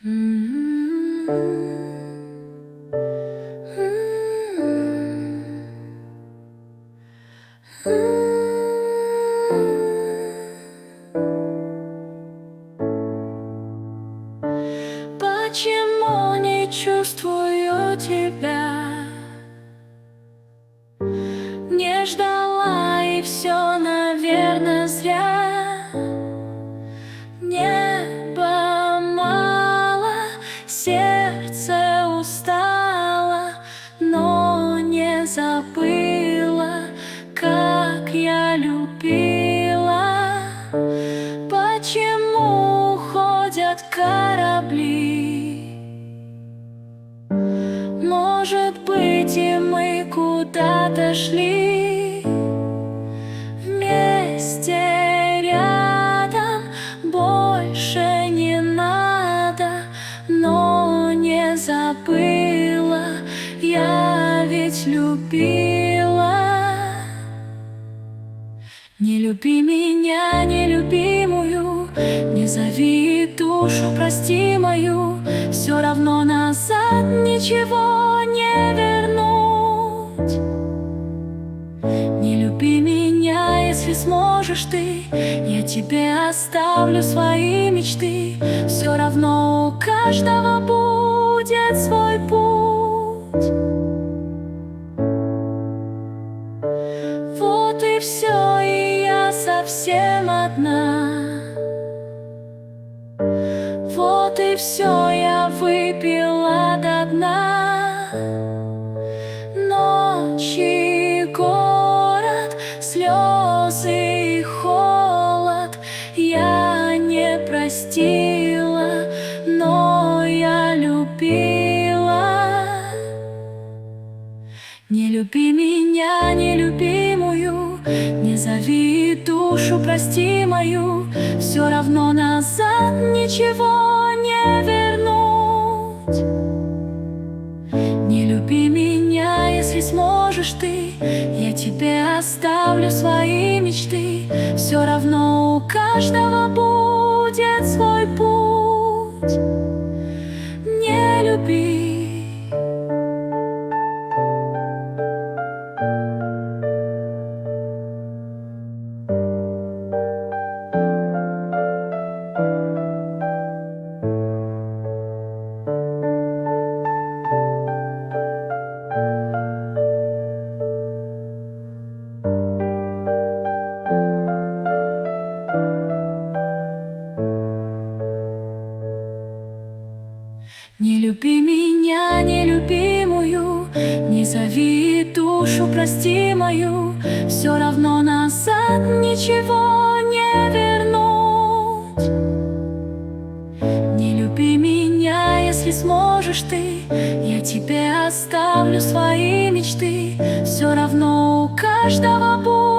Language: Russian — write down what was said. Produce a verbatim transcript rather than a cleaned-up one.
Почему не чувствую тебя? Не ждала, и все, наверное, зря. Небо мало, сердце устало, но не забыла, как я любила. Почему уходят корабли? Может быть, и мы куда-то шли вместе рядом, больше не надо, но не забыла, я ведь любила. Не люби меня, нелюбимую, не зови душу, прости мою, все равно назад ничего не вернуть. Не люби меня, если сможешь ты, я тебе оставлю свои мечты. Все равно у каждого будет свой путь. Вот и все, и я совсем одна. Вот и все, я выпила до дна. Ночи, город, слезы и холод я не простила, но я любила. Не люби меня, нелюбимую, не зови душу, прости мою, все равно назад ничего не вернуть. Не люби меня, если сможешь ты, я тебе оставлю свои мечты. Все равно у каждого будет свой путь. Не люби. Не люби меня, нелюбимую, не зови душу, прости мою, все равно назад ничего не вернуть. Не люби меня, если сможешь ты, я тебе оставлю свои мечты. Все равно у каждого будет